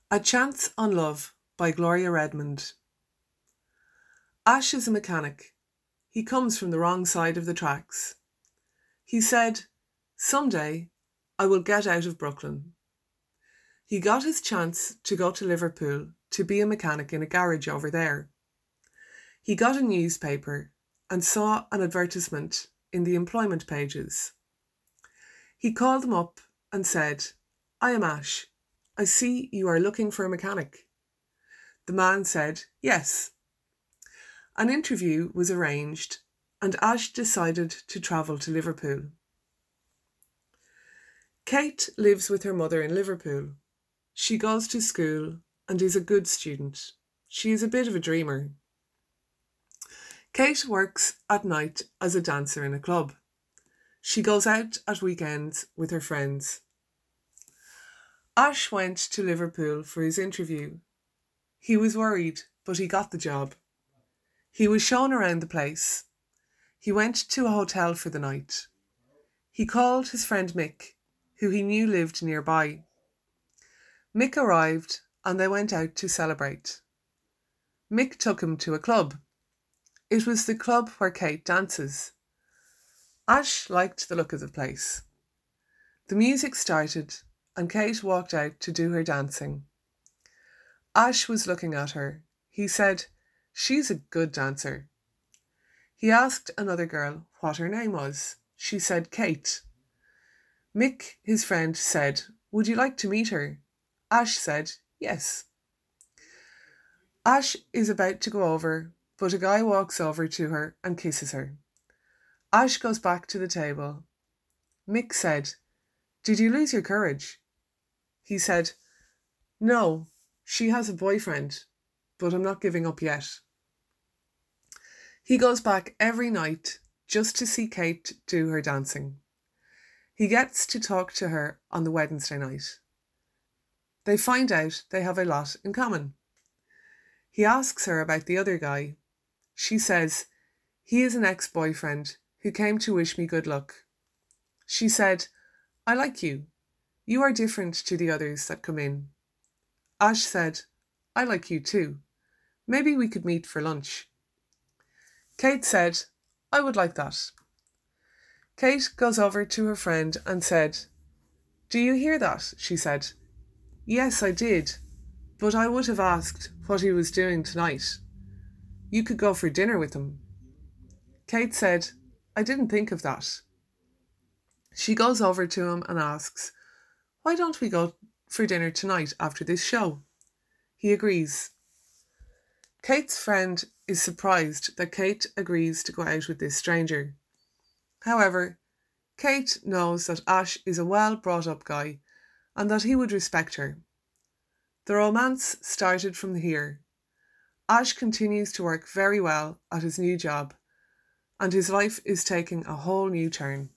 A Chance on Love by Gloria Redmond. Ash is a mechanic. He comes from the wrong side of the tracks. He said, "Someday I will get out of Brooklyn." He got his chance to go to Liverpool to be a mechanic in a garage over there. He got a newspaper and saw an advertisement in the employment pages. He called them up and said, "I am Ash. I see you are looking for a mechanic." The man said, "Yes." An interview was arranged and Ash decided to travel to Liverpool. Kate lives with her mother in Liverpool. She goes to school and is a good student. She is a bit of a dreamer. Kate works at night as a dancer in a club. She goes out at weekends with her friends. Ash went to Liverpool for his interview. He was worried, but he got the job. He was shown around the place. He went to a hotel for the night. He called his friend Mick, who he knew lived nearby. Mick arrived and they went out to celebrate. Mick took him to a club. It was the club where Kate dances. Ash liked the look of the place. The music started and Kate walked out to do her dancing. Ash was looking at her. He said, "She's a good dancer." He asked another girl what her name was. She said Kate. Mick, his friend, said, "Would you like to meet her?" Ash said, "Yes." Ash is about to go over, but a guy walks over to her and kisses her. Ash goes back to the table. Mick said, "Did you lose your courage?" He said, "No, she has a boyfriend, but I'm not giving up yet." He goes back every night just to see Kate do her dancing. He gets to talk to her on the Wednesday night. They find out they have a lot in common. He asks her about the other guy. She says, he is an ex-boyfriend who came to wish me good luck. She said, "I like you. You are different to the others that come in." Ash said, "I like you too. Maybe we could meet for lunch." Kate said, "I would like that." Kate goes over to her friend and said, "Do you hear that?" she said. "Yes, I did, but I would have asked what he was doing tonight. You could go for dinner with him." Kate said, "I didn't think of that." She goes over to him and asks, "Why don't we go for dinner tonight after this show?" He agrees. Kate's friend is surprised that Kate agrees to go out with this stranger. However, Kate knows that Ash is a well-brought-up guy and that he would respect her. The romance started from here. Ash continues to work very well at his new job, and his life is taking a whole new turn.